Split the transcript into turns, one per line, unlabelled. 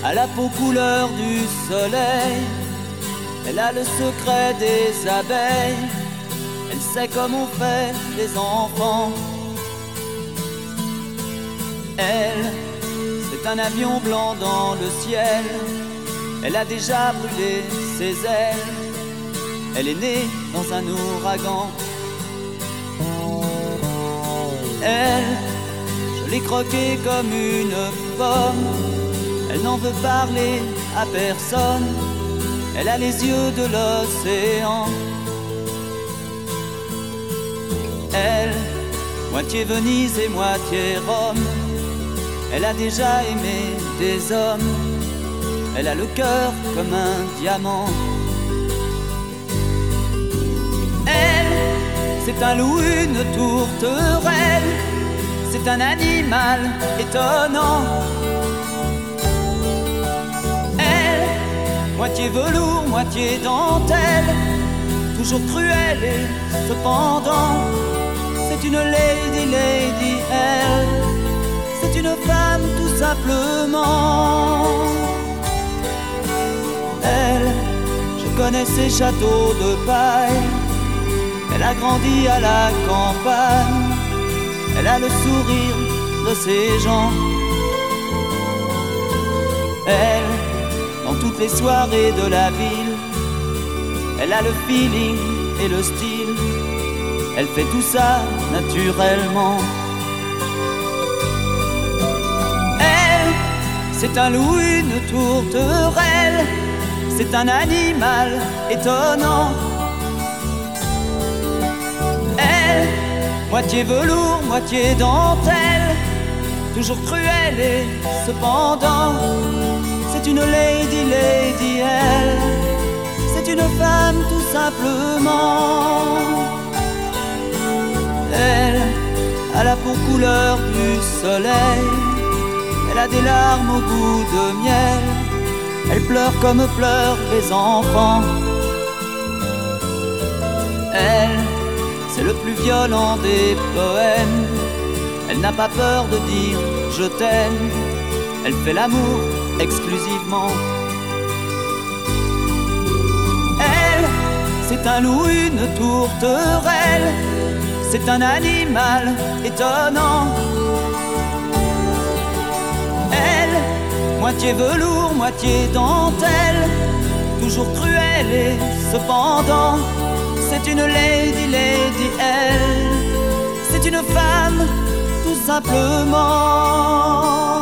à la peau couleur du soleil. Elle a le secret des abeilles, elle sait comme on fait les enfants. Elle, c'est un avion blanc dans le ciel, elle a déjà brûlé ses ailes. Elle est née dans un ouragan. Elle, je l'ai croquée comme une pomme. Elle n'en veut parler à personne. Elle a les yeux de l'océan. Elle, moitié Venise et moitié Rome. Elle a déjà aimé des hommes. Elle a le cœur comme un diamant. Elle, c'est un loup, une tourterelle. C'est un animal étonnant. Elle, moitié velours, moitié dentelle, toujours cruelle et cependant, c'est une lady, lady, elle. C'est une femme tout simplement. Elle, je connais ses châteaux de paille. Elle a grandi à la campagne. Elle a le sourire de ces gens. Elle, dans toutes les soirées de la ville, elle a le feeling et le style. Elle fait tout ça naturellement. Elle, c'est un loup, une tourterelle. C'est un animal étonnant. Elle, moitié velours, moitié dentelle, toujours cruelle et cependant, c'est une lady, lady, elle. C'est une femme tout simplement. Elle a la peau couleur du soleil. Elle a des larmes au goût de miel. Elle pleure comme pleurent les enfants. Elle, c'est le plus violent des poèmes. Elle n'a pas peur de dire je t'aime. Elle fait l'amour exclusivement. Elle, c'est un loup, une tourterelle. C'est un animal étonnant. Elle, moitié velours, moitié dentelle, toujours cruelle et cependant, c'est une lady, lady, elle. C'est une femme tout simplement.